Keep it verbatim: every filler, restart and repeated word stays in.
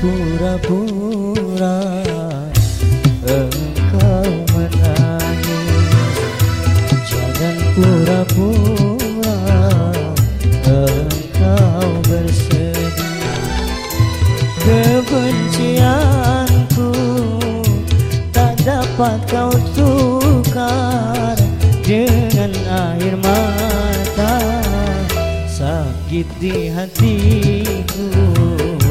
pura-pura engkau menangis. Jangan pura-pura engkau bersedih. Kebencianku tak dapat kau tukar dengan air mata. Sakit di hatiku